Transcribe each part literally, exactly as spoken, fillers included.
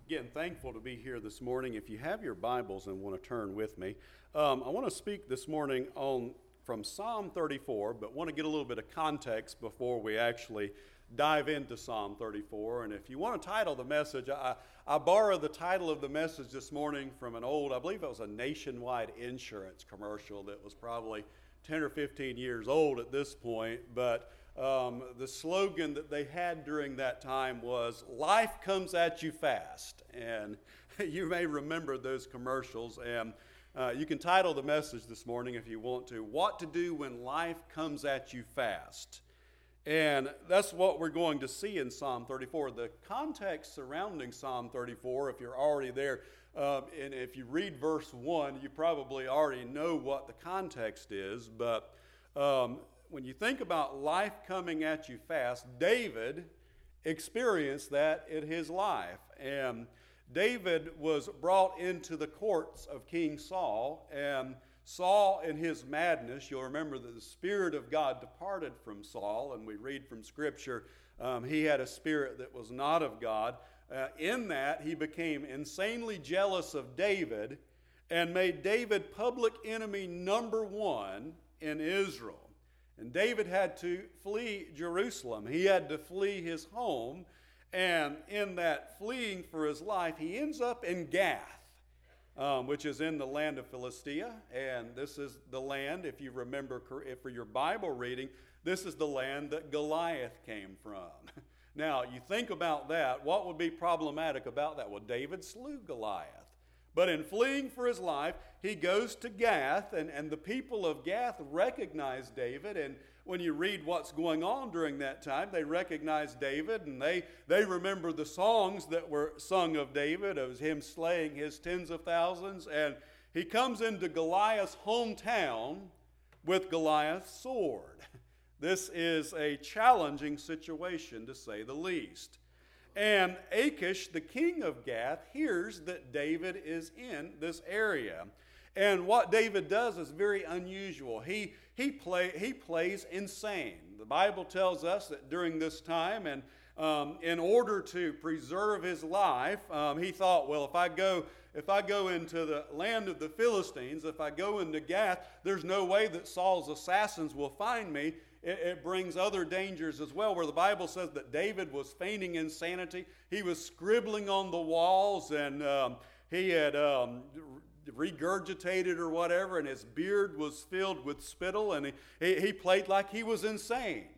Again, thankful to be here this morning. If you have your Bibles and want to turn with me, um, I want to speak this morning on from Psalm thirty-four, but want to get a little bit of context before we actually dive into Psalm thirty-four. And if you want to title the message, I, I borrowed the title of the message this morning from an old, I believe it was a Nationwide insurance commercial that was probably ten or fifteen years old at this point, but Um, the slogan that they had during that time was, "Life comes at you fast." And you may remember those commercials. And uh, you can title the message this morning if you want to, "What to Do When Life Comes at You Fast." And that's what we're going to see in Psalm thirty-four. The context surrounding Psalm thirty-four, if you're already there, uh, and if you read verse one, you probably already know what the context is. But um, when you think about life coming at you fast, David experienced that in his life. And David was brought into the courts of King Saul, and Saul, in his madness, you'll remember that the Spirit of God departed from Saul, and we read from Scripture, um, he had a spirit that was not of God. Uh, in that, he became insanely jealous of David and made David public enemy number one in Israel. And David had to flee Jerusalem. He had to flee his home. And in that fleeing for his life, he ends up in Gath, um, which is in the land of Philistia. And this is the land, if you remember for your Bible reading, this is the land that Goliath came from. Now, you think about that. What would be problematic about that? Well, David slew Goliath. But in fleeing for his life, he goes to Gath, and, and the people of Gath recognize David. And when you read what's going on during that time, they recognize David, and they, they remember the songs that were sung of David, of him slaying his tens of thousands. And he comes into Goliath's hometown with Goliath's sword. This is a challenging situation, to say the least. And Achish, the king of Gath, hears that David is in this area. And what David does is very unusual. He, he, play, he plays insane. The Bible tells us that during this time, and um, in order to preserve his life, um, he thought, well, if I go if I go into the land of the Philistines, if I go into Gath, there's no way that Saul's assassins will find me. It, it brings other dangers as well, where the Bible says that David was feigning insanity. He was scribbling on the walls, and um, he had um, regurgitated or whatever, and his beard was filled with spittle, and he, he, he played like he was insane.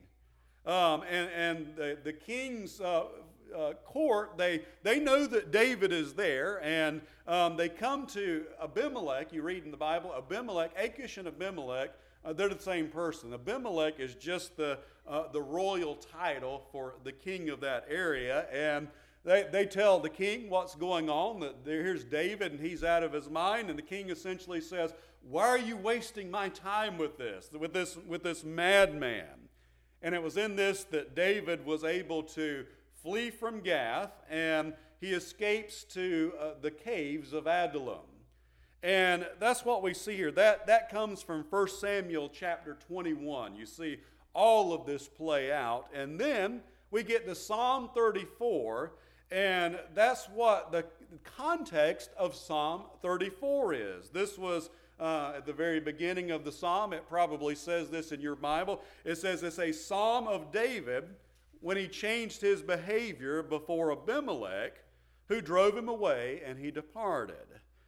Um, and and the, the king's uh, uh, court, they, they know that David is there, and um, they come to Abimelech. You read in the Bible, Abimelech, Achish and Abimelech, Uh, they're the same person. Abimelech is just the uh, the royal title for the king of that area. And they, they tell the king what's going on, that there, here's David and he's out of his mind. And the king essentially says, "Why are you wasting my time with this, with this, with this madman?" And it was in this that David was able to flee from Gath, and he escapes to uh, the caves of Adullam. And that's what we see here. That, that comes from First Samuel chapter twenty-one. You see all of this play out. And then we get to Psalm thirty-four, and that's what the context of Psalm thirty-four is. This was uh, at the very beginning of the psalm. It probably says this in your Bible. It says it's a psalm of David when he changed his behavior before Abimelech, who drove him away, and he departed.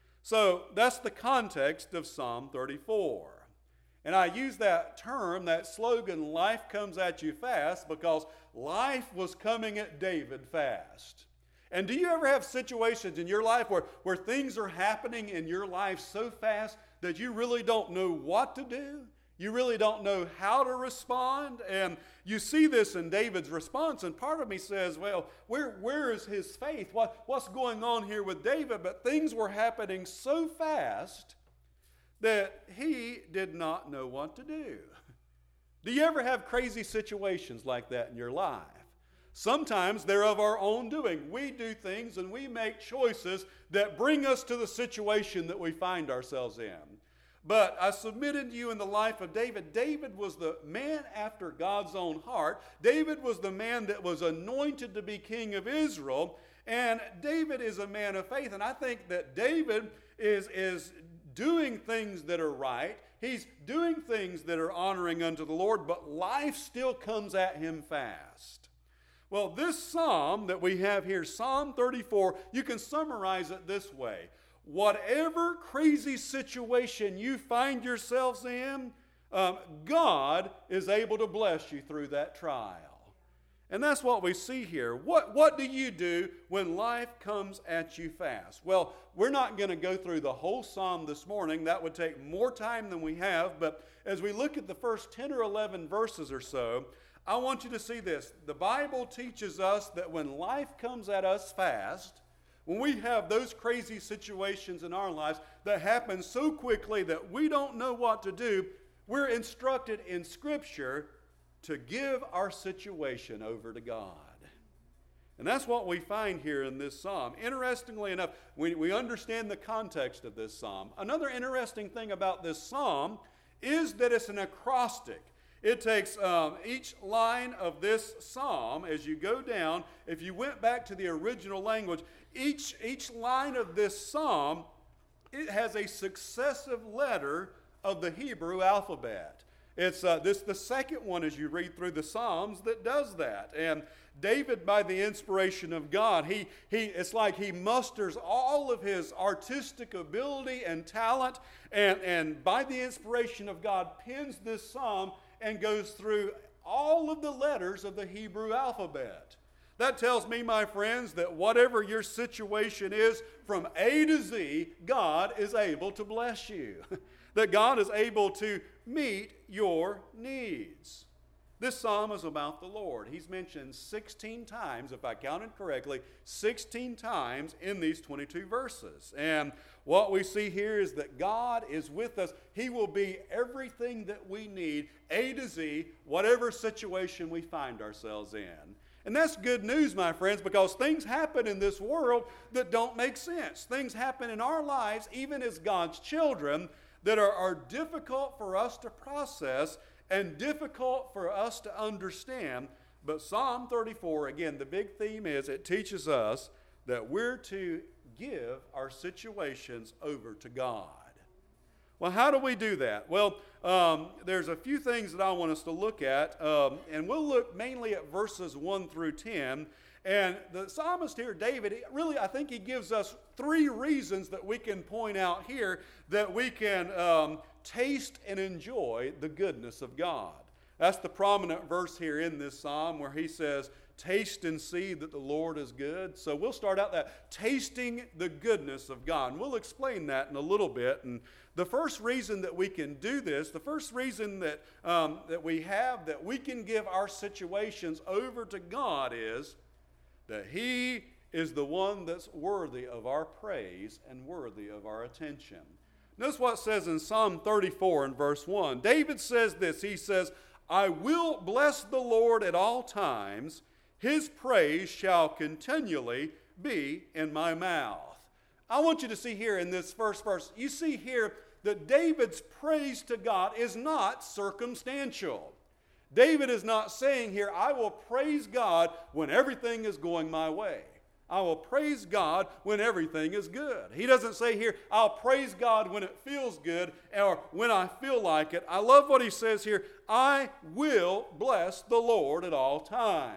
So that's the context of Psalm thirty-four. And I use that term, that slogan, "Life comes at you fast," because life was coming at David fast. And do you ever have situations in your life where, where things are happening in your life so fast that you really don't know what to do? You really don't know how to respond? And you see this in David's response, and part of me says, well, where, where is his faith? What, what's going on here with David? But things were happening so fast that he did not know what to do. Do you ever have crazy situations like that in your life? Sometimes they're of our own doing. We do things and we make choices that bring us to the situation that we find ourselves in. But I submitted to you in the life of David. David was the man after God's own heart. David was the man that was anointed to be king of Israel. And David is a man of faith. And I think that David is, is doing things that are right. He's doing things that are honoring unto the Lord, but life still comes at him fast. Well, this psalm that we have here, Psalm thirty-four, you can summarize it this way. Whatever crazy situation you find yourselves in, um, God is able to bless you through that trial. And that's what we see here. What, what do you do when life comes at you fast? Well, we're not going to go through the whole psalm this morning. That would take more time than we have. But as we look at the first ten or eleven verses or so, I want you to see this. The Bible teaches us that when life comes at us fast, when we have those crazy situations in our lives that happen so quickly that we don't know what to do, we're instructed in Scripture to give our situation over to God. And that's what we find here in this psalm. Interestingly enough, we, we understand the context of this psalm. Another interesting thing about this psalm is that it's an acrostic. It takes um, each line of this psalm, as you go down, if you went back to the original language, each, each line of this psalm, it has a successive letter of the Hebrew alphabet. It's uh, this the second one as you read through the Psalms that does that. And David, by the inspiration of God, he, he it's like he musters all of his artistic ability and talent, and, and by the inspiration of God, pens this psalm and goes through all of the letters of the Hebrew alphabet. That tells me, my friends, that whatever your situation is, from A to Z, God is able to bless you. That God is able to meet your needs. This psalm is about the Lord. He's mentioned sixteen times, if I counted correctly, sixteen times in these twenty-two verses. And what we see here is that God is with us. He will be everything that we need, A to Z, whatever situation we find ourselves in. And that's good news, my friends, because things happen in this world that don't make sense. Things happen in our lives, even as God's children, that are, are difficult for us to process and difficult for us to understand. But Psalm thirty-four, again, the big theme is it teaches us that we're to give our situations over to God. Well, how do we do that? Well, um, there's a few things that I want us to look at, um, and we'll look mainly at verses one through ten. And the psalmist here, David, really, I think he gives us three reasons that we can point out here that we can um, taste and enjoy the goodness of God. That's the prominent verse here in this psalm where he says, taste and see that the Lord is good. So we'll start out that, tasting the goodness of God. And we'll explain that in a little bit. And the first reason that we can do this, the first reason that, um, that we have that we can give our situations over to God is that He is the one that's worthy of our praise and worthy of our attention. Notice what it says in Psalm thirty-four and verse one. David says this, he says, I will bless the Lord at all times. His praise shall continually be in my mouth. I want you to see here in this first verse, you see here that David's praise to God is not circumstantial. David is not saying here, I will praise God when everything is going my way. I will praise God when everything is good. He doesn't say here, I'll praise God when it feels good or when I feel like it. I love what he says here, I will bless the Lord at all times.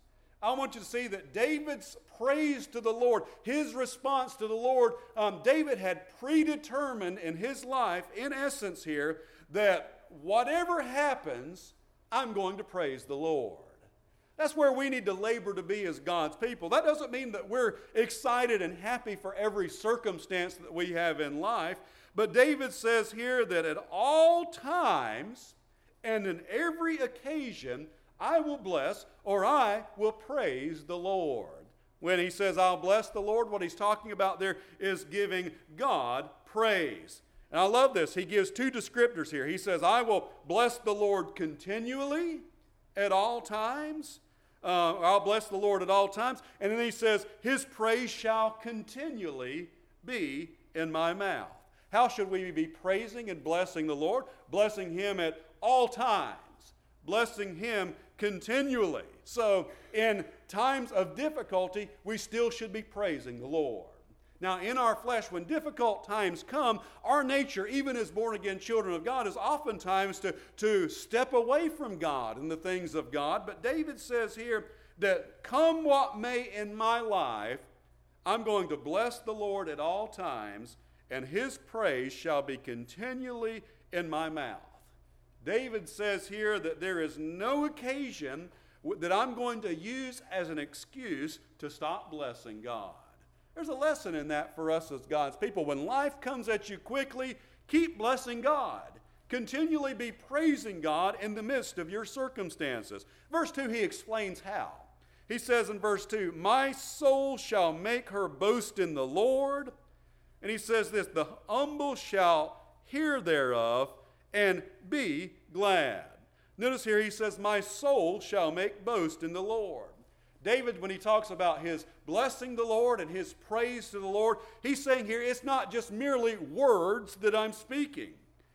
I want you to see that David's praise to the Lord, his response to the Lord, um, David had predetermined in his life, in essence here, that whatever happens, I'm going to praise the Lord. That's where we need to labor to be as God's people. That doesn't mean that we're excited and happy for every circumstance that we have in life. But David says here that at all times and in every occasion, I will bless or I will praise the Lord. When he says, I'll bless the Lord, what he's talking about there is giving God praise. And I love this. He gives two descriptors here. He says, I will bless the Lord continually at all times. Uh, I'll bless the Lord at all times. And then he says, His praise shall continually be in my mouth. how should we be praising and blessing the Lord? Blessing Him at all times, blessing Him continually. So in times of difficulty, we still should be praising the Lord. Now, in our flesh, when difficult times come, our nature, even as born-again children of God, is oftentimes to, to step away from God and the things of God. But David says here that come what may in my life, I'm going to bless the Lord at all times, and His praise shall be continually in my mouth. David says here that there is no occasion that I'm going to use as an excuse to stop blessing God. There's a lesson in that for us as God's people. When life comes at you quickly, keep blessing God. Continually be praising God in the midst of your circumstances. Verse two, he explains how. He says in verse two, my soul shall make her boast in the Lord. And he says this, the humble shall hear thereof and be glad. Notice here he says, my soul shall make boast in the Lord. David, when he talks about his blessing the Lord and his praise to the Lord, he's saying here it's not just merely words that I'm speaking.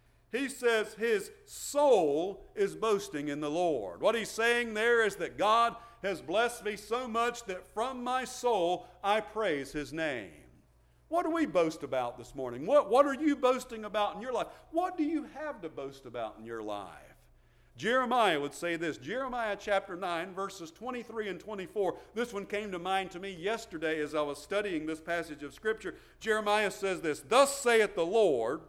He says his soul is boasting in the Lord. What he's saying there is that God has blessed me so much that from my soul I praise His name. What do we boast about this morning? What, what are you boasting about in your life? What do you have to boast about in your life? Jeremiah would say this, Jeremiah chapter nine, verses twenty-three and twenty-four. This one came to mind to me yesterday as I was studying this passage of Scripture. Jeremiah says this, thus saith the Lord,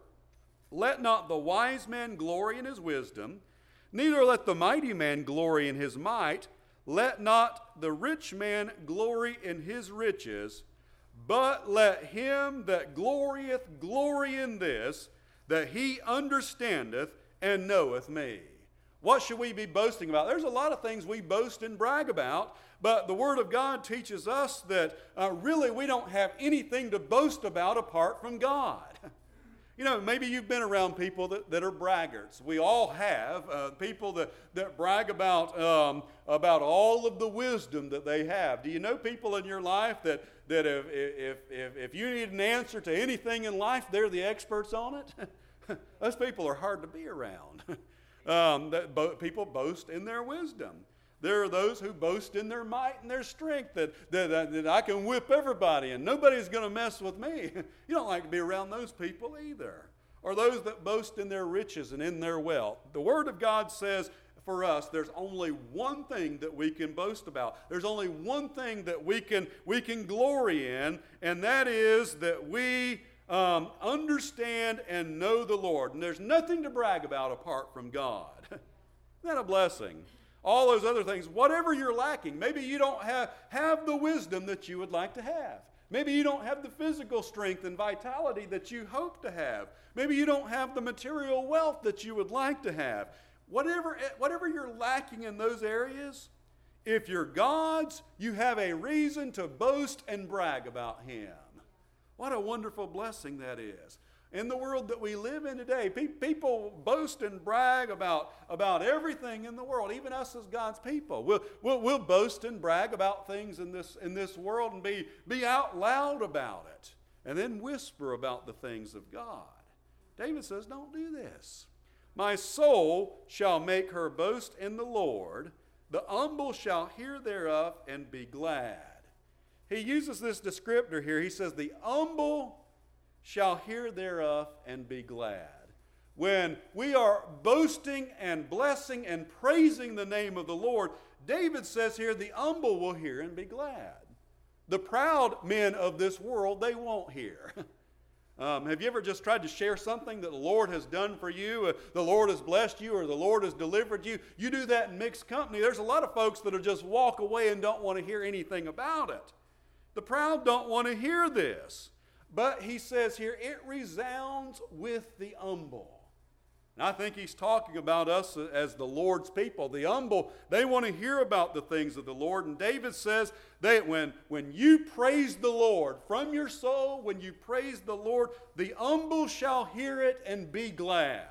let not the wise man glory in his wisdom, neither let the mighty man glory in his might, let not the rich man glory in his riches, but let him that glorieth glory in this, that he understandeth and knoweth me. What should we be boasting about? There's a lot of things we boast and brag about, but the Word of God teaches us that uh, really we don't have anything to boast about apart from God. You know, maybe you've been around people that, that are braggarts. We all have uh, people that, that brag about, um, about all of the wisdom that they have. Do you know people in your life that, that if, if, if, if you need an answer to anything in life, they're the experts on it? Those people are hard to be around. Um, that bo- people boast in their wisdom. There are those who boast in their might and their strength, that, that, that, that I can whip everybody and nobody's going to mess with me. You don't like to be around those people either. Or those that boast in their riches and in their wealth. The Word of God says for us there's only one thing that we can boast about. There's only one thing that we can, we can glory in, and that is that we Um, understand and know the Lord. And there's nothing to brag about apart from God. Isn't that a blessing? All those other things, whatever you're lacking, maybe you don't have, have the wisdom that you would like to have. Maybe you don't have the physical strength and vitality that you hope to have. Maybe you don't have the material wealth that you would like to have. Whatever, whatever you're lacking in those areas, if you're God's, you have a reason to boast and brag about Him. What a wonderful blessing that is. In the world that we live in today, pe- people boast and brag about, about everything in the world, even us as God's people. We'll, we'll, we'll boast and brag about things in this, in this world and be, be out loud about it, and then whisper about the things of God. David says, don't do this. My soul shall make her boast in the Lord. The humble shall hear thereof and be glad. He uses this descriptor here. He says, the humble shall hear thereof and be glad. When we are boasting and blessing and praising the name of the Lord, David says here, the humble will hear and be glad. The proud men of this world, they won't hear. Um, have you ever just tried to share something that the Lord has done for you, uh, the Lord has blessed you, or the Lord has delivered you? You do that in mixed company. There's a lot of folks that will just walk away and don't want to hear anything about it. The proud don't want to hear this. But he says here, it resounds with the humble. And I think he's talking about us as the Lord's people. The humble, they want to hear about the things of the Lord. And David says that when, when you praise the Lord from your soul, when you praise the Lord, the humble shall hear it and be glad.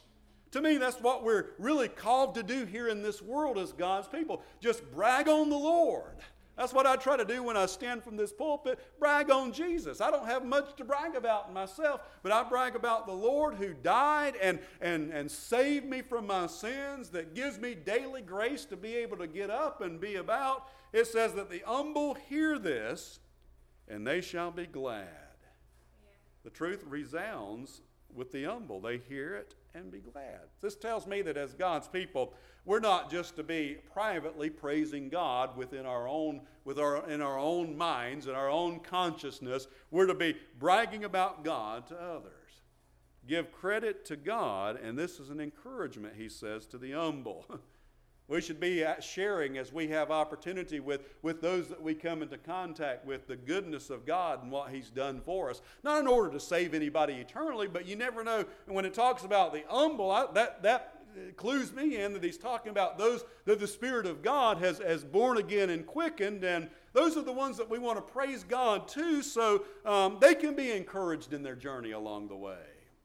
To me, that's what we're really called to do here in this world as God's people. Just brag on the Lord. That's what I try to do when I stand from this pulpit, brag on Jesus. I don't have much to brag about myself, but I brag about the Lord who died and, and, and saved me from my sins, that gives me daily grace to be able to get up and be about. It says that the humble hear this, and they shall be glad. Yeah. The truth resounds with the humble. They hear it and be glad. This tells me that as God's people, we're not just to be privately praising God within our own, with our, in our own minds and our own consciousness. We're to be bragging about God to others. Give credit to God, and this is an encouragement, he says, to the humble. We should be sharing as we have opportunity with, with those that we come into contact with the goodness of God and what he's done for us. Not in order to save anybody eternally, but you never know. And when it talks about the humble, I, that, that clues me in that he's talking about those that the Spirit of God has, has born again and quickened. And those are the ones that we want to praise God to, so um, they can be encouraged in their journey along the way.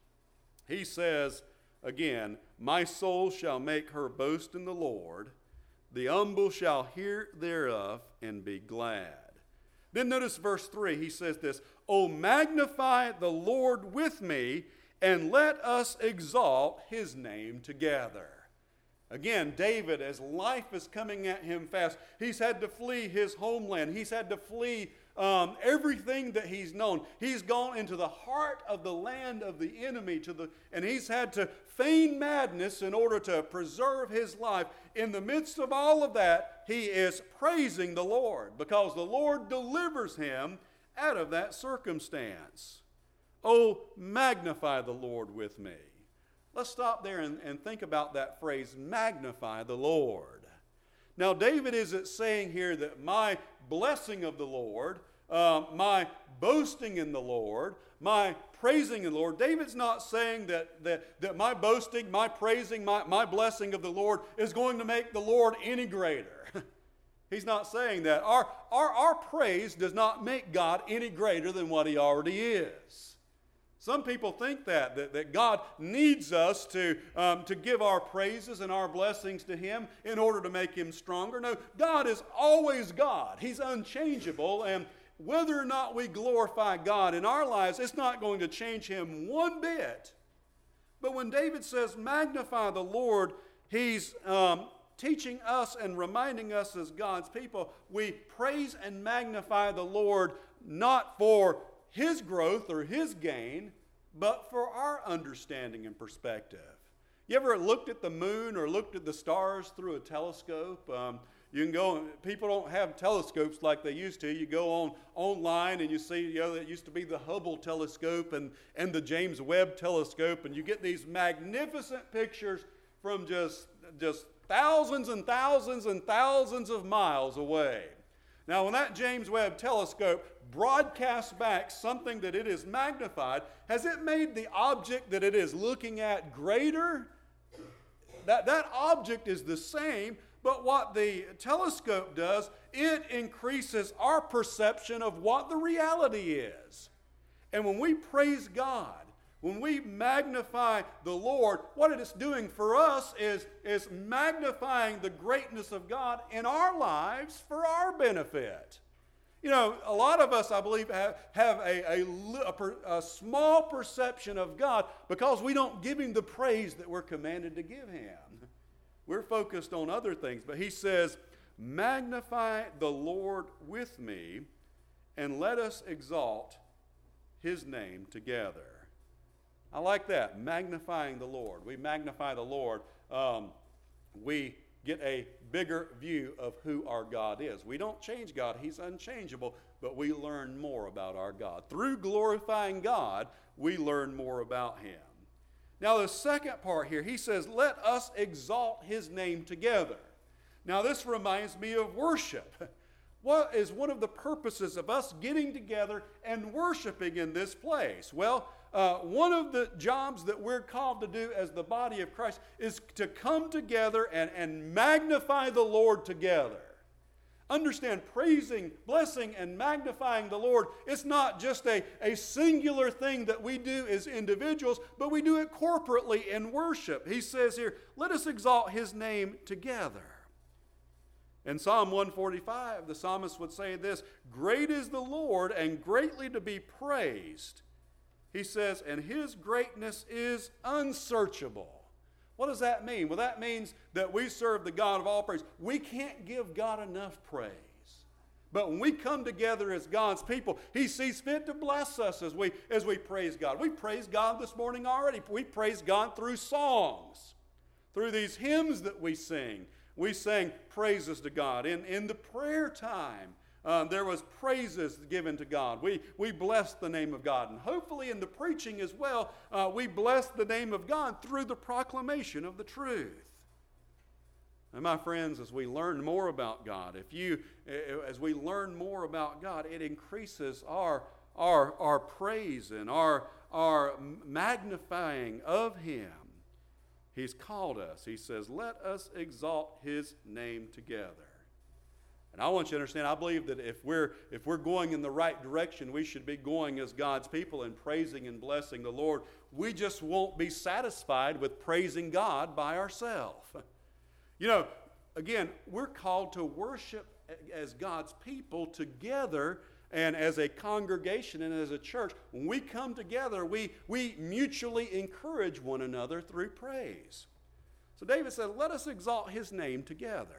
He says, again, my soul shall make her boast in the Lord. The humble shall hear thereof and be glad. Then notice verse three. He says this, O magnify the Lord with me, and let us exalt his name together. Again, David, as life is coming at him fast, he's had to flee his homeland. He's had to flee Um, everything that he's known. He's gone into the heart of the land of the enemy, to the, and he's had to feign madness in order to preserve his life. In the midst of all of that, he is praising the Lord because the Lord delivers him out of that circumstance. Oh, magnify the Lord with me. Let's stop there and, and think about that phrase, magnify the Lord. Now, David isn't saying here that my blessing of the Lord, uh, my boasting in the Lord, my praising in the Lord. David's not saying that, that, that my boasting, my praising, my, my blessing of the Lord is going to make the Lord any greater. He's not saying that. Our, our, our praise does not make God any greater than what he already is. Some people think that, that, that God needs us to, um, to give our praises and our blessings to him in order to make him stronger. No, God is always God. He's unchangeable, and whether or not we glorify God in our lives, it's not going to change him one bit. But when David says, magnify the Lord, he's um, teaching us and reminding us as God's people, we praise and magnify the Lord not for his growth or his gain, but for our understanding and perspective. You ever looked at the moon or looked at the stars through a telescope? Um, you can go, people don't have telescopes like they used to. You go on online and you see, you know, it used to be the Hubble telescope and, and the James Webb telescope, and you get these magnificent pictures from just, just thousands and thousands and thousands of miles away. Now, when that James Webb telescope broadcasts back something that it is magnified, has it made the object that it is looking at greater? That, that object is the same, but what the telescope does, it increases our perception of what the reality is. And when we praise God, when we magnify the Lord, what it is doing for us is, is magnifying the greatness of God in our lives for our benefit. You know, a lot of us, I believe, have, have a, a, a, a small perception of God because we don't give him the praise that we're commanded to give him. We're focused on other things. But he says, magnify the Lord with me, and let us exalt his name together. I like that, magnifying the Lord. We magnify the Lord. Um, we get a bigger view of who our God is. We don't change God. He's unchangeable, but we learn more about our God. Through glorifying God, we learn more about him. Now, the second part here, he says, let us exalt his name together. Now, this reminds me of worship. What is one of the purposes of us getting together and worshiping in this place? Well, Uh, one of the jobs that we're called to do as the body of Christ is to come together and, and magnify the Lord together. Understand, praising, blessing, and magnifying the Lord, it's not just a, a singular thing that we do as individuals, but we do it corporately in worship. He says here, let us exalt his name together. In Psalm one forty-five, the psalmist would say this, "Great is the Lord and greatly to be praised." He says, "and his greatness is unsearchable." What does that mean? Well, that means that we serve the God of all praise. We can't give God enough praise. But when we come together as God's people, He sees fit to bless us as we, as we praise God. We praise God this morning already. We praise God through songs, through these hymns that we sing. We sang praises to God. In, in the prayer time, uh, there was praises given to God. We, we blessed the name of God. And hopefully in the preaching as well, uh, we blessed the name of God through the proclamation of the truth. And my friends, as we learn more about God, if you, as we learn more about God, it increases our, our, our praise and our, our magnifying of Him. He's called us. He says, let us exalt His name together. And I want you to understand, I believe that if we're, if we're going in the right direction, we should be going as God's people and praising and blessing the Lord. We just won't be satisfied with praising God by ourselves. You know, again, we're called to worship as God's people together and as a congregation and as a church. When we come together, we, we mutually encourage one another through praise. So David said, let us exalt His name together.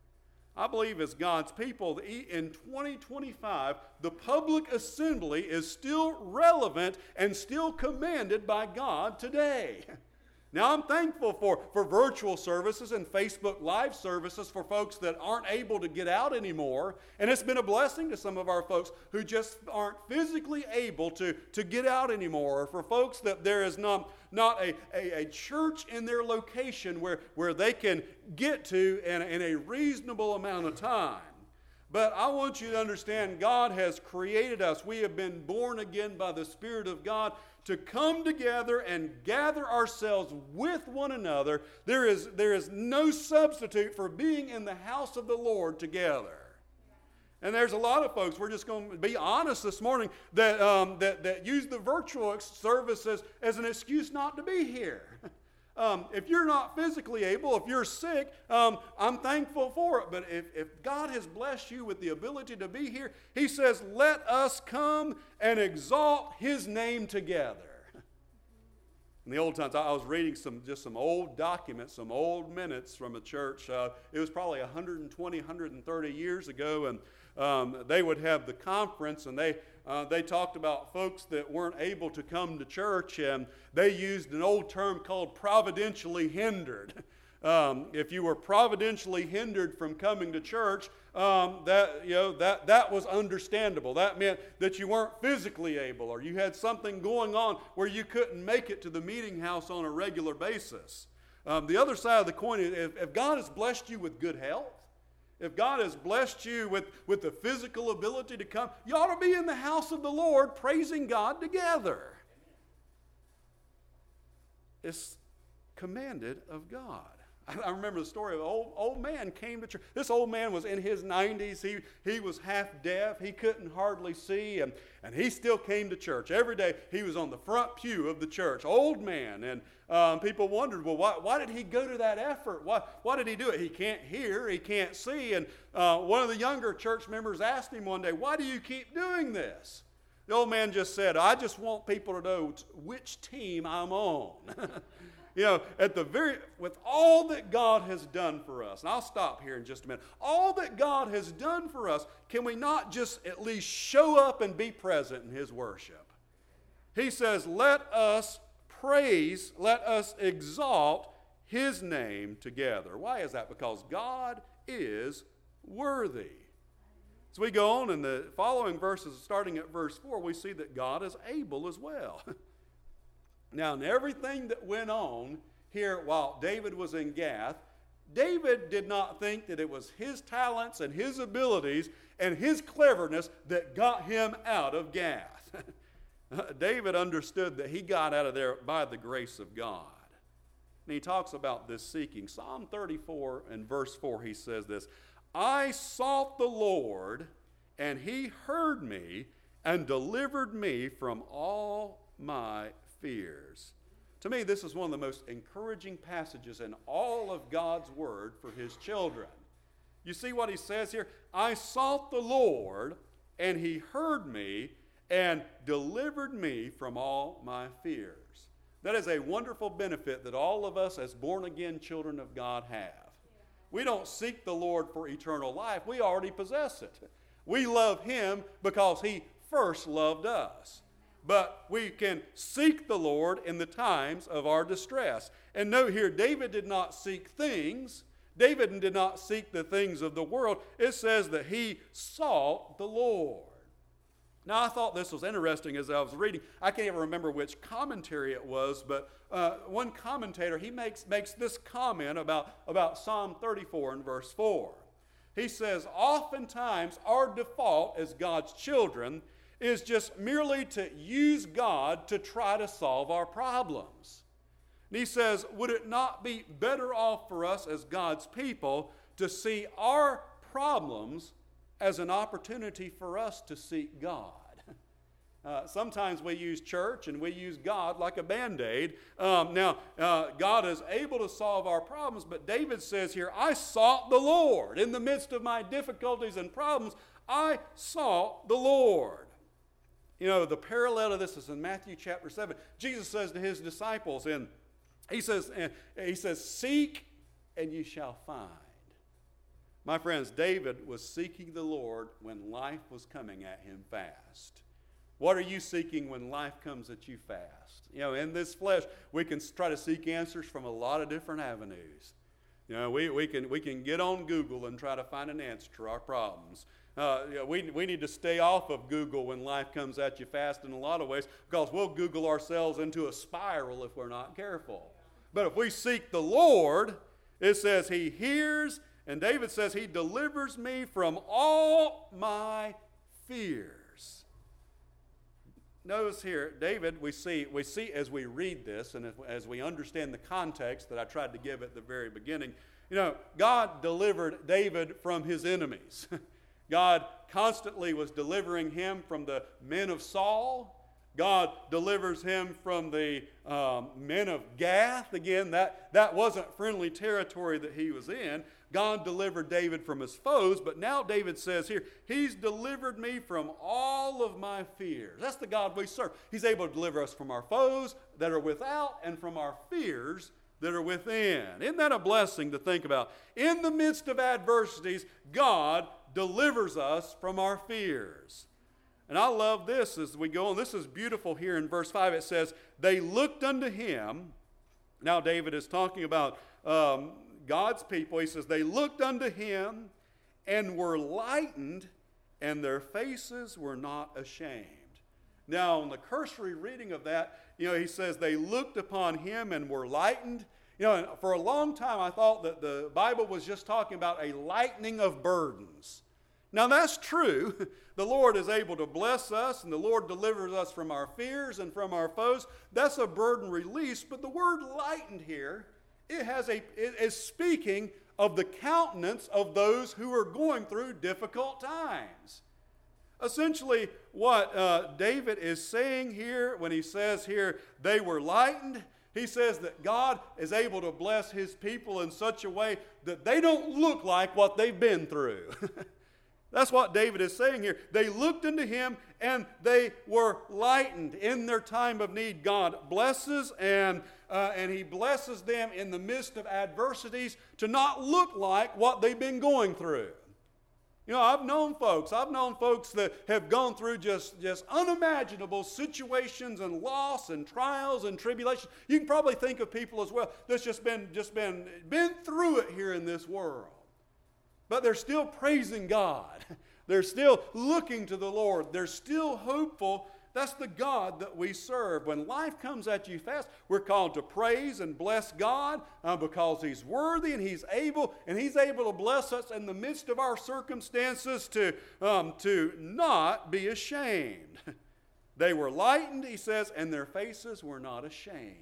I believe as God's people, in twenty twenty-five, the public assembly is still relevant and still commanded by God today. Now, I'm thankful for, for virtual services and Facebook Live services for folks that aren't able to get out anymore. And it's been a blessing to some of our folks who just aren't physically able to, to get out anymore. Or for folks that there is not, not a, a, a church in their location where, where they can get to in, in a reasonable amount of time. But I want you to understand, God has created us. We have been born again by the Spirit of God to come together and gather ourselves with one another. There is, there is no substitute for being in the house of the Lord together. And there's a lot of folks, we're just going to be honest this morning, that, um, that, that use the virtual services as an excuse not to be here. Um, if you're not physically able, if you're sick, um, I'm thankful for it. But if, if God has blessed you with the ability to be here, He says, let us come and exalt His name together. In the old times, I was reading some just some old documents, some old minutes from a church. Uh, it was probably one hundred twenty, one hundred thirty years ago, and um, they would have the conference, and they uh, they talked about folks that weren't able to come to church, and they used an old term called providentially hindered. Um, if you were providentially hindered from coming to church, um, that you know that that was understandable. That meant that you weren't physically able, or you had something going on where you couldn't make it to the meeting house on a regular basis. Um, the other side of the coin is, if, if God has blessed you with good health, if God has blessed you with, with the physical ability to come, you ought to be in the house of the Lord praising God together. It's commanded of God. I remember the story of an old, old man came to church. This old man was in his nineties. He, he was half deaf. He couldn't hardly see, and, and he still came to church. Every day he was on the front pew of the church, old man. And um, people wondered, well, why, why did he go to that effort? Why, why did he do it? He can't hear. He can't see. And uh, one of the younger church members asked him one day, why do you keep doing this? The old man just said, I just want people to know which team I'm on. You know, at the very, with all that God has done for us, and I'll stop here in just a minute, all that God has done for us, can we not just at least show up and be present in His worship? He says, let us praise, let us exalt His name together. Why is that? Because God is worthy. As we go on in the following verses, starting at verse four, we see that God is able as well. Now, in everything that went on here while David was in Gath, David did not think that it was his talents and his abilities and his cleverness that got him out of Gath. David understood that he got out of there by the grace of God. And he talks about this seeking. Psalm thirty-four and verse four, he says this, I sought the Lord, and He heard me and delivered me from all my fears. To me, this is one of the most encouraging passages in all of God's Word for His children. You see what he says here? I sought the Lord, and he heard me and delivered me from all my fears. That is a wonderful benefit that all of us as born-again children of God have. We don't seek the Lord for eternal life. We already possess it. We love him because he first loved us. But we can seek the Lord in the times of our distress. And note here, David did not seek things. David did not seek the things of the world. It says that he sought the Lord. Now, I thought this was interesting as I was reading. I can't even remember which commentary it was, but uh, one commentator, he makes, makes this comment about, about Psalm thirty-four and verse four. He says, oftentimes our default as God's children is just merely to use God to try to solve our problems. And he says, would it not be better off for us as God's people to see our problems as an opportunity for us to seek God? Uh, sometimes we use church and we use God like a Band-Aid. Um, now, uh, God is able to solve our problems, but David says here, I sought the Lord. In the midst of my difficulties and problems, I sought the Lord. You know, the parallel to this is in Matthew chapter seven. Jesus says to his disciples, and he says, he says, seek and you shall find. My friends, David was seeking the Lord when life was coming at him fast. What are you seeking when life comes at you fast? You know, in this flesh, we can try to seek answers from a lot of different avenues. You know, we, we, can, we can get on Google and try to find an answer to our problems. Uh, you know, we, we need to stay off of Google when life comes at you fast in a lot of ways, because we'll Google ourselves into a spiral if we're not careful. But if we seek the Lord, it says he hears, and David says he delivers me from all my fears. Notice here, David, we see, we see as we read this and as, as we understand the context that I tried to give at the very beginning, you know, God delivered David from his enemies. God constantly was delivering him from the men of Saul. God delivers him from the um, men of Gath. Again, that, that wasn't friendly territory that he was in. God delivered David from his foes, but now David says here, he's delivered me from all of my fears. That's the God we serve. He's able to deliver us from our foes that are without and from our fears that are within. Isn't that a blessing to think about? In the midst of adversities, God delivers us from our fears. And I love this as we go on. This is beautiful here in verse five. It says, they looked unto him. Now David is talking about um, God's people. He says, they looked unto him and were lightened, and their faces were not ashamed. Now, in the cursory reading of that, you know, he says they looked upon him and were lightened. You know, and for a long time I thought that the Bible was just talking about a lightening of burdens. Now, that's true. The Lord is able to bless us, and the Lord delivers us from our fears and from our foes. That's a burden release, but the word lightened here, it has a it is speaking of the countenance of those who are going through difficult times. Essentially, what uh, David is saying here when he says here, they were lightened, he says that God is able to bless his people in such a way that they don't look like what they've been through. That's what David is saying here. They looked into him and they were lightened in their time of need. God blesses and, uh, and he blesses them in the midst of adversities to not look like what they've been going through. You know, I've known folks, I've known folks that have gone through just, just unimaginable situations and loss and trials and tribulations. You can probably think of people as well that's just been, just been, been through it here in this world. But they're still praising God. They're still looking to the Lord. They're still hopeful. That's the God that we serve. When life comes at you fast, we're called to praise and bless God uh, because he's worthy and he's able, and he's able to bless us in the midst of our circumstances to, um, to not be ashamed. They were lightened, he says, and their faces were not ashamed.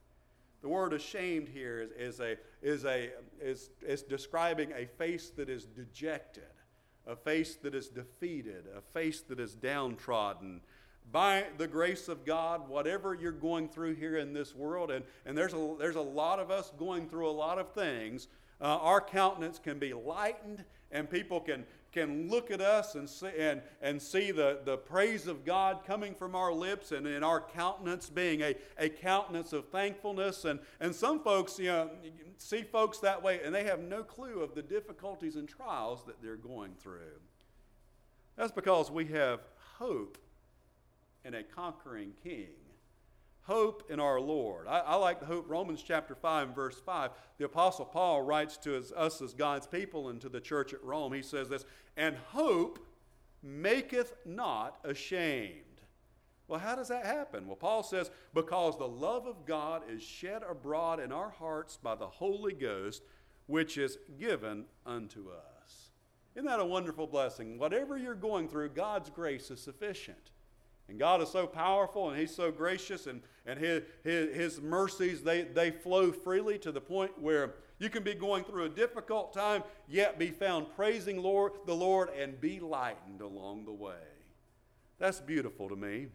The word ashamed here is, is, a, is, a, is, is describing a face that is dejected, a face that is defeated, a face that is downtrodden. By the grace of God, whatever you're going through here in this world, and, and there's, a, there's a lot of us going through a lot of things, uh, our countenance can be lightened and people can, can look at us and see, and, and see the, the praise of God coming from our lips, and in our countenance being a, a countenance of thankfulness. And, and some folks, you know, see folks that way, and they have no clue of the difficulties and trials that they're going through. That's because we have hope in a conquering King. Hope in our Lord. I, I like the hope. Romans chapter five and verse five. The Apostle Paul writes to his, us as God's people and to the church at Rome. He says this, and hope maketh not ashamed. Well, how does that happen? Well, Paul says, because the love of God is shed abroad in our hearts by the Holy Ghost, which is given unto us. Isn't that a wonderful blessing? Whatever you're going through, God's grace is sufficient. And God is so powerful, and He's so gracious, and, and his, his, his mercies, they, they flow freely to the point where you can be going through a difficult time, yet be found praising Lord, the Lord and be lightened along the way. That's beautiful to me.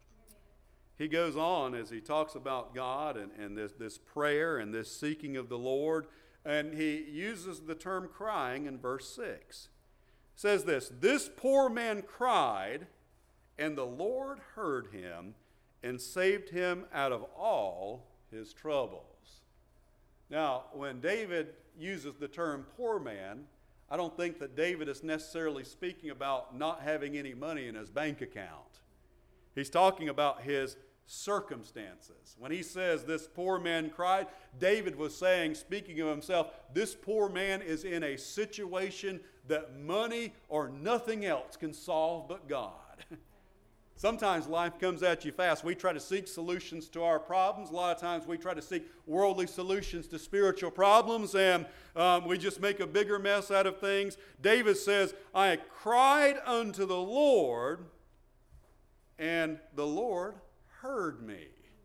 He goes on as he talks about God and, and this, this prayer and this seeking of the Lord, and he uses the term crying in verse six. It says this, this poor man cried, and the Lord heard him and saved him out of all his troubles. Now, when David uses the term poor man, I don't think that David is necessarily speaking about not having any money in his bank account. He's talking about his circumstances. When he says this poor man cried, David was saying, speaking of himself, this poor man is in a situation that money or nothing else can solve but God. Sometimes life comes at you fast. We try to seek solutions to our problems. A lot of times we try to seek worldly solutions to spiritual problems, and um, we just make a bigger mess out of things. David says, I cried unto the Lord, and the Lord heard me.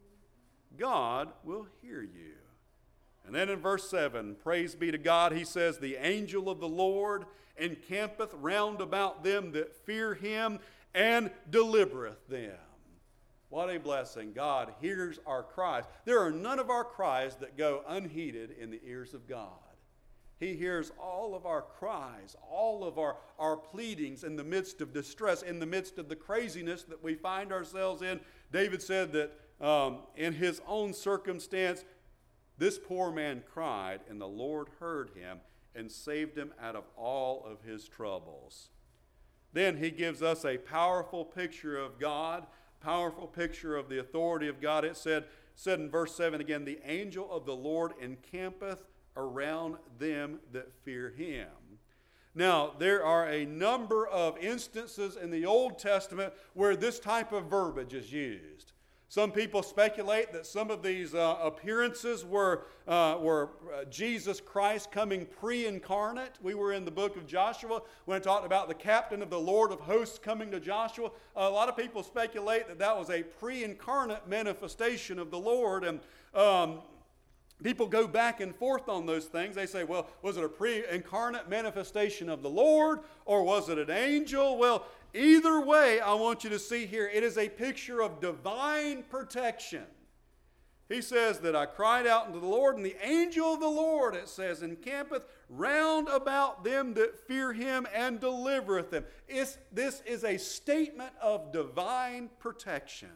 God will hear you. And then in verse seven, praise be to God, he says, the angel of the Lord encampeth round about them that fear him, and delivereth them. What a blessing. God hears our cries. There are none of our cries that go unheeded in the ears of God. He hears all of our cries, all of our, our pleadings in the midst of distress, in the midst of the craziness that we find ourselves in. David said that um, in his own circumstance, this poor man cried, and the Lord heard him and saved him out of all of his troubles. Then he gives us a powerful picture of God, powerful picture of the authority of God. It said, said in verse seven again, the angel of the Lord encampeth around them that fear him. Now, there are a number of instances in the Old Testament where this type of verbiage is used. Some people speculate that some of these uh, appearances were, uh, were uh, Jesus Christ coming pre-incarnate. We were in the book of Joshua when it talked about the captain of the Lord of hosts coming to Joshua. Uh, a lot of people speculate that that was a pre-incarnate manifestation of the Lord. And um, people go back and forth on those things. They say, well, was it a pre-incarnate manifestation of the Lord, or was it an angel? Well, either way, I want you to see here, it is a picture of divine protection. He says that I cried out unto the Lord, and the angel of the Lord, it says, encampeth round about them that fear him and delivereth them. It's, this is a statement of divine protection.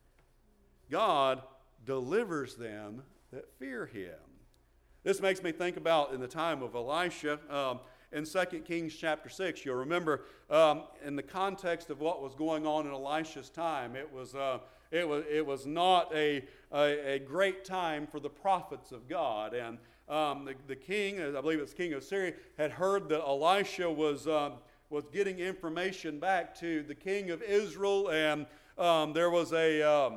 God delivers them that fear him. This makes me think about in the time of Elisha, um, in Second Kings chapter six, you'll remember um, in the context of what was going on in Elisha's time, it was, uh, it was, it was not a, a, a great time for the prophets of God. And um, the, the king, I believe it's King of Syria, had heard that Elisha was, um, was getting information back to the king of Israel, and um, there was a, um,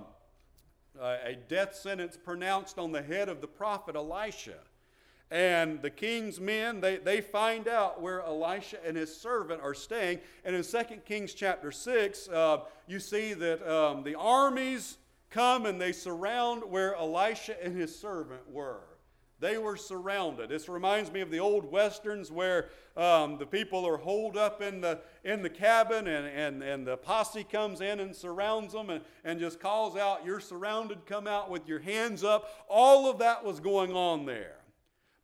a death sentence pronounced on the head of the prophet Elisha. And the king's men, they, they find out where Elisha and his servant are staying. And in Second Kings chapter six, uh, you see that um, the armies come and they surround where Elisha and his servant were. They were surrounded. This reminds me of the old westerns where um, the people are holed up in the in the cabin, and, and, and the posse comes in and surrounds them and, and just calls out, "You're surrounded, come out with your hands up." All of that was going on there.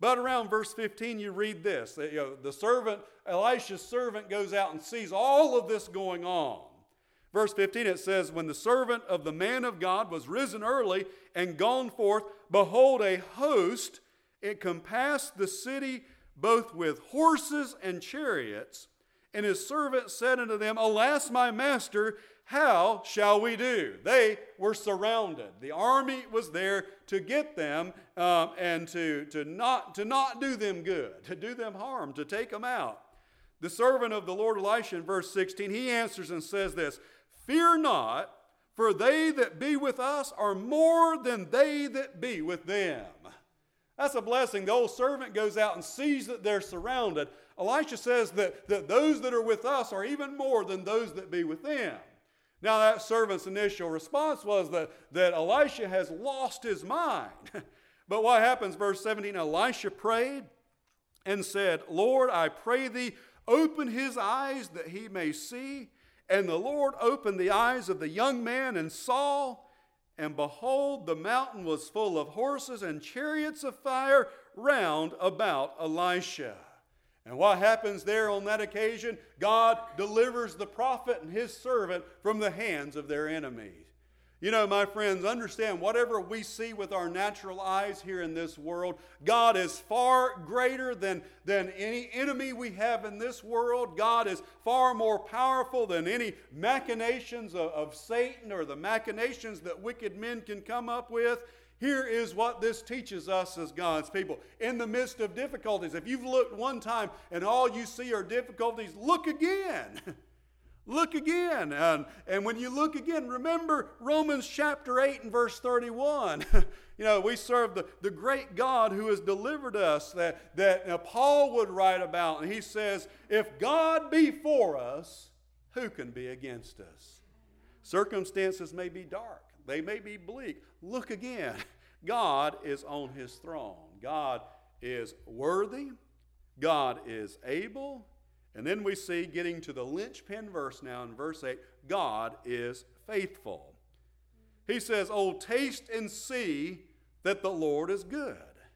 But around verse fifteen, you read this. You know, the servant, Elisha's servant, goes out and sees all of this going on. Verse fifteen, it says, when the servant of the man of God was risen early and gone forth, behold, a host, it compassed the city both with horses and chariots. And his servant said unto them, alas, my master, how shall we do? They were surrounded. The army was there to get them um, and to, to, not, to not do them good, to do them harm, to take them out. The servant of the Lord Elisha in verse sixteen, he answers and says this, fear not, for they that be with us are more than they that be with them. That's a blessing. The old servant goes out and sees that they're surrounded. Elisha says that, that those that are with us are even more than those that be with them. Now that servant's initial response was that, that Elisha has lost his mind. But what happens, verse seventeen, Elisha prayed and said, Lord, I pray thee, open his eyes that he may see. And the Lord opened the eyes of the young man and saw, and behold, the mountain was full of horses and chariots of fire round about Elisha. And what happens there on that occasion? God delivers the prophet and his servant from the hands of their enemies. You know, my friends, understand, whatever we see with our natural eyes here in this world, God is far greater than, than any enemy we have in this world. God is far more powerful than any machinations of, of Satan or the machinations that wicked men can come up with. Here is what this teaches us as God's people. In the midst of difficulties, if you've looked one time and all you see are difficulties, look again. Look again. And, and when you look again, remember Romans chapter eight and verse thirty-one. You know, we serve the, the great God who has delivered us, that, that uh, Paul would write about. And he says, if God be for us, who can be against us? Circumstances may be dark. They may be bleak. Look again. God is on his throne. God is worthy. God is able. And then we see, getting to the linchpin verse now in verse eight, God is faithful. He says, oh, taste and see that the Lord is good.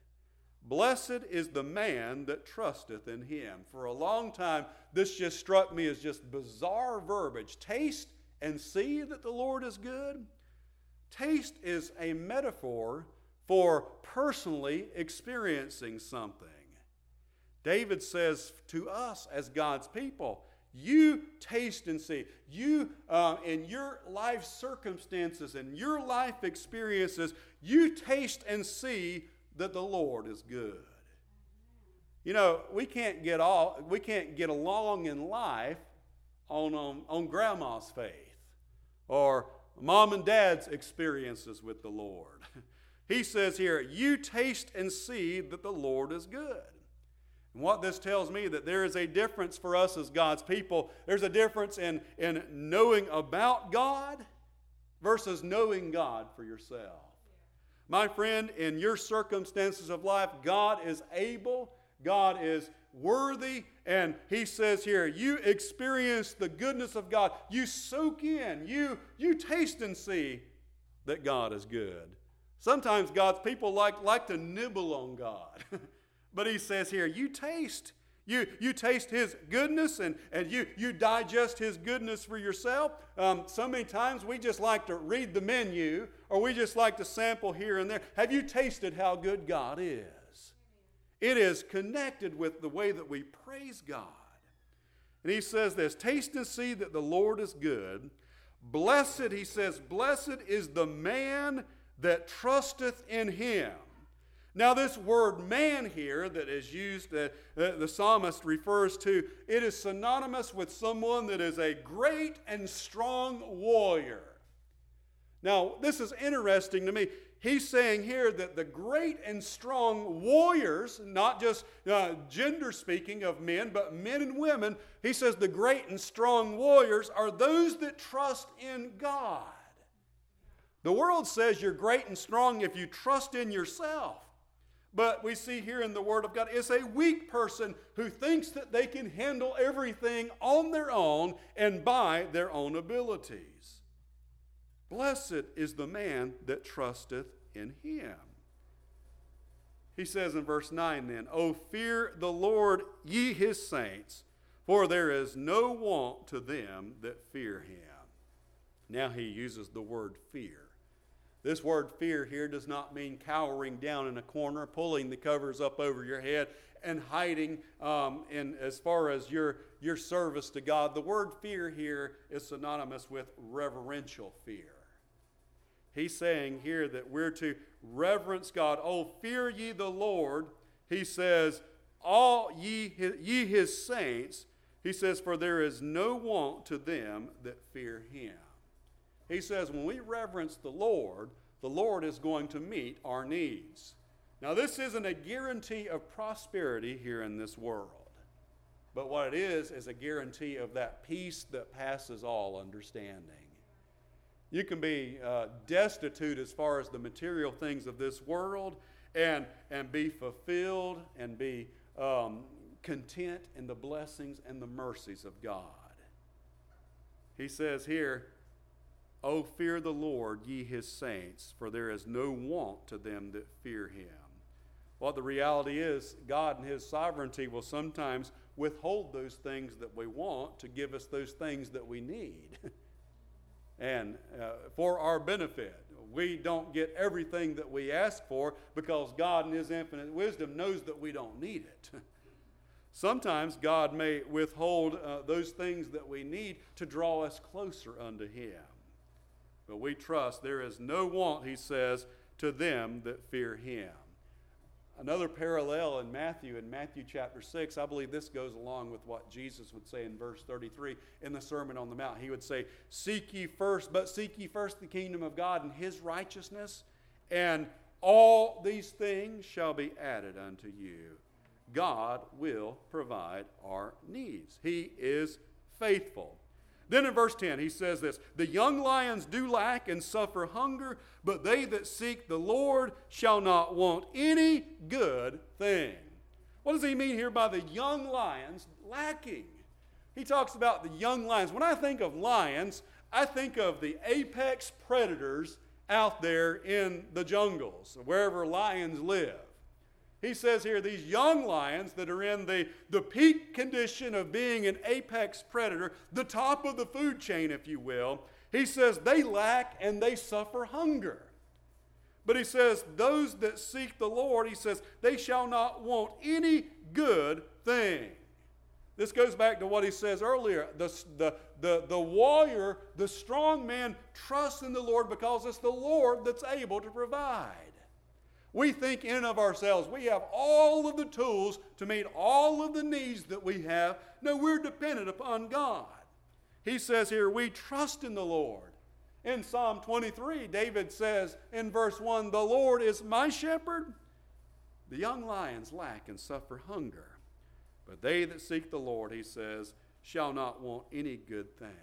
Blessed is the man that trusteth in him. For a long time, this just struck me as just bizarre verbiage. Taste and see that the Lord is good. Taste is a metaphor for personally experiencing something. David says to us as God's people, you taste and see. You, uh, in your life circumstances and your life experiences, you taste and see that the Lord is good. You know, we can't get all, we can't get along in life on, on, on grandma's faith or mom and dad's experiences with the Lord. He says here, you taste and see that the Lord is good. And what this tells me, that there is a difference for us as God's people. There's a difference in, in knowing about God versus knowing God for yourself. My friend, in your circumstances of life, God is able, God is worthy, and he says here, you experience the goodness of God. You soak in, you, you taste and see that God is good. Sometimes God's people like, like to nibble on God. But he says here, you taste. You, you taste his goodness and, and you, you digest his goodness for yourself. Um, so many times we just like to read the menu, or we just like to sample here and there. Have you tasted how good God is? It is connected with the way that we praise God. And he says this, taste and see that the Lord is good. Blessed, he says, blessed is the man that trusteth in him. Now this word man here that is used, uh, the psalmist refers to, it is synonymous with someone that is a great and strong warrior. Now this is interesting to me. He's saying here that the great and strong warriors, not just uh, gender speaking of men, but men and women, he says the great and strong warriors are those that trust in God. The world says you're great and strong if you trust in yourself. But we see here in the Word of God, it's a weak person who thinks that they can handle everything on their own and by their own abilities. Blessed is the man that trusteth in him. He says in verse nine then, O fear the Lord, ye his saints, for there is no want to them that fear him. Now he uses the word fear. This word fear here does not mean cowering down in a corner, pulling the covers up over your head, and hiding um, in as far as your, your service to God. The word fear here is synonymous with reverential fear. He's saying here that we're to reverence God. Oh, fear ye the Lord. He says, all ye, ye his saints. He says, for there is no want to them that fear him. He says, when we reverence the Lord, the Lord is going to meet our needs. Now, this isn't a guarantee of prosperity here in this world. But what it is, is a guarantee of that peace that passes all understanding. You can be uh, destitute as far as the material things of this world and, and be fulfilled and be um, content in the blessings and the mercies of God. He says here, O fear the Lord, ye his saints, for there is no want to them that fear him. Well, the reality is, God in his sovereignty will sometimes withhold those things that we want to give us those things that we need. And uh, for our benefit. We don't get everything that we ask for because God in his infinite wisdom knows that we don't need it. Sometimes God may withhold uh, those things that we need to draw us closer unto him. But we trust there is no want, he says, to them that fear him. Another parallel in Matthew, in Matthew chapter six, I believe this goes along with what Jesus would say in verse thirty-three in the Sermon on the Mount. He would say, Seek ye first, but seek ye first the kingdom of God and his righteousness, and all these things shall be added unto you. God will provide our needs. He is faithful. Then in verse ten, he says this, The young lions do lack and suffer hunger, but they that seek the Lord shall not want any good thing. What does he mean here by the young lions lacking? He talks about the young lions. When I think of lions, I think of the apex predators out there in the jungles, wherever lions live. He says here, these young lions that are in the, the peak condition of being an apex predator, the top of the food chain, if you will, he says they lack and they suffer hunger. But he says, those that seek the Lord, he says, they shall not want any good thing. This goes back to what he says earlier. The, the, the, the warrior, the strong man, trusts in the Lord because it's the Lord that's able to provide. We think in and of ourselves, we have all of the tools to meet all of the needs that we have. No, we're dependent upon God. He says here, we trust in the Lord. In Psalm twenty-three, David says in verse one, The Lord is my shepherd. The young lions lack and suffer hunger. But they that seek the Lord, he says, shall not want any good thing.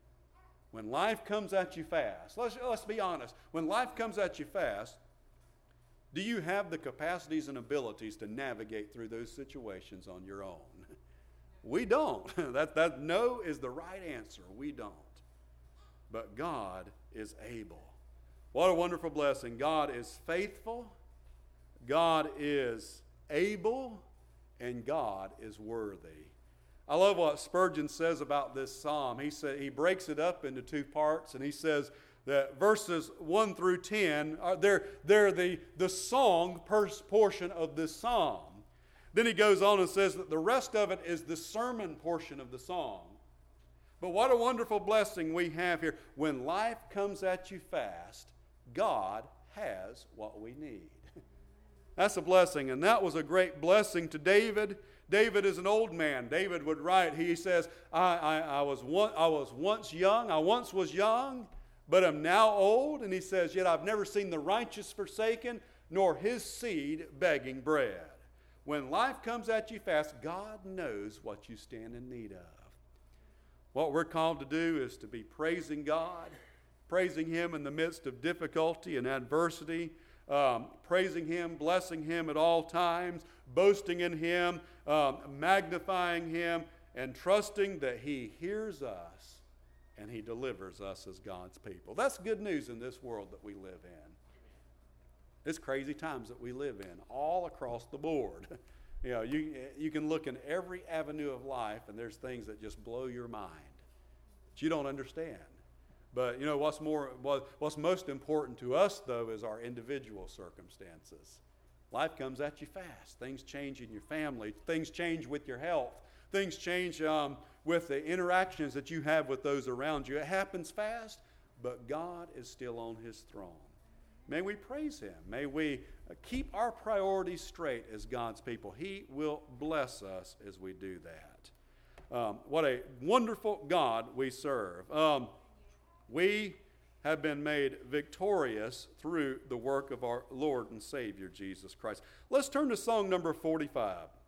When life comes at you fast, let's, let's be honest, when life comes at you fast, do you have the capacities and abilities to navigate through those situations on your own? We don't. that, that no is the right answer. We don't. But God is able. What a wonderful blessing. God is faithful. God is able. And God is worthy. I love what Spurgeon says about this psalm. He said he breaks it up into two parts, and he says that verses one through ten are they're, they're the, the song portion of this psalm. Then he goes on and says that the rest of it is the sermon portion of the song. But what a wonderful blessing we have here. When life comes at you fast, God has what we need. That's a blessing, and that was a great blessing to David. David is an old man. David would write, he says, I, I, I, was one, I was once young, I once was young, but am now old. And he says, yet I've never seen the righteous forsaken, nor his seed begging bread. When life comes at you fast, God knows what you stand in need of. What we're called to do is to be praising God, praising him in the midst of difficulty and adversity, um, praising him, blessing him at all times, boasting in him, um, magnifying him, and trusting that he hears us and he delivers us as God's people. That's good news in this world that we live in. It's crazy times that we live in, all across the board. You know, you, you can look in every avenue of life, and there's things that just blow your mind that you don't understand. But, you know, what's more, what, what's most important to us, though, is our individual circumstances. Life comes at you fast. Things change in your family. Things change with your health. Things change um, with the interactions that you have with those around you. It happens fast, but God is still on his throne. May we praise him. May we keep our priorities straight as God's people. He will bless us as we do that. Um, what a wonderful God we serve. Um, we have been made victorious through the work of our Lord and Savior, Jesus Christ. Let's turn to song number forty-five.